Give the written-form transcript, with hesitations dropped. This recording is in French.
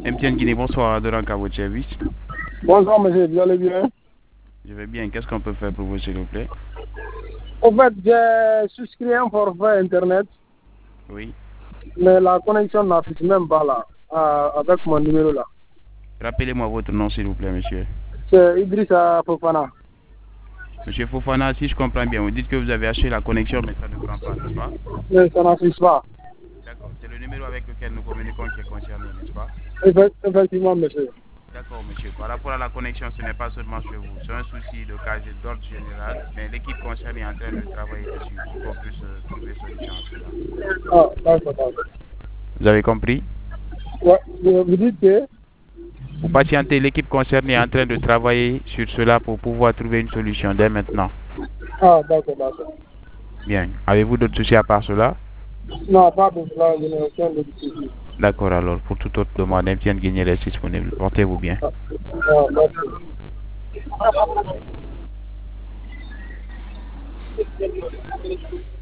MTN Guinée, bonsoir, Adoran à votre service. Bonsoir, monsieur, vous allez bien? Je vais bien. Qu'est-ce qu'on peut faire pour vous, s'il vous plaît? En fait, j'ai souscrit un forfait Internet, Oui. mais la connexion n'affiche même pas là, avec mon numéro là. Rappelez-moi votre nom, s'il vous plaît, monsieur. C'est Idrissa Fofana. Monsieur Fofana, si je comprends bien, vous dites que vous avez acheté la connexion, mais ça ne prend pas, n'est-ce pas? Mais ça n'affiche pas. D'accord. C'est le numéro avec lequel nous communiquons qui est concerné, n'est-ce pas? Effectivement, monsieur. D'accord, monsieur. Par rapport à la connexion, ce n'est pas seulement chez vous. C'est un souci de cas d'ordre général, mais l'équipe concernée est en train de travailler dessus pour qu'on puisse trouver solution à cela. Ah, d'accord, d'accord. Vous avez compris? Ouais, vous dites que... Vous patientez, l'équipe concernée est en train de travailler sur cela pour pouvoir trouver une solution dès maintenant. Ah, d'accord, d'accord. Bien. Avez-vous d'autres soucis à part cela? Non, pas de cela, je n'ai aucun de difficulté. D'accord, alors, pour toute autre demande, MTN Guinée reste disponible. Portez-vous bien. Ah, merci.